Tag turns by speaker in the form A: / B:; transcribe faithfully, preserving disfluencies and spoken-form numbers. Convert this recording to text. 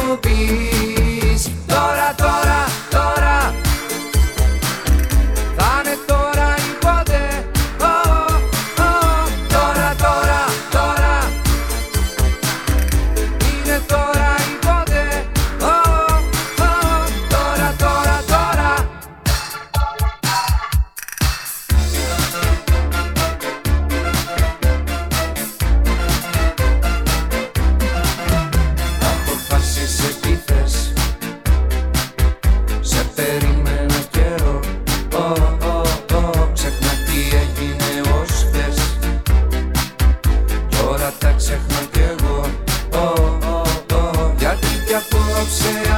A: μου πεις. Τώρα, τώρα, τώρα, θα είναι τώρα ή ποτέ. Oh, oh, oh. Τώρα, τώρα, τώρα, είναι τώρα ή ποτέ. Oh, oh, oh. Τώρα, τώρα, τώρα. Αποφάσεις επίθες, σε περίμενα καιρό. Oh, oh, oh. Ξεχνά τι έγινε ως χθες, τώρα τα ξεχνώ κι εγώ. Oh, oh, oh. Γιατί κι απόψε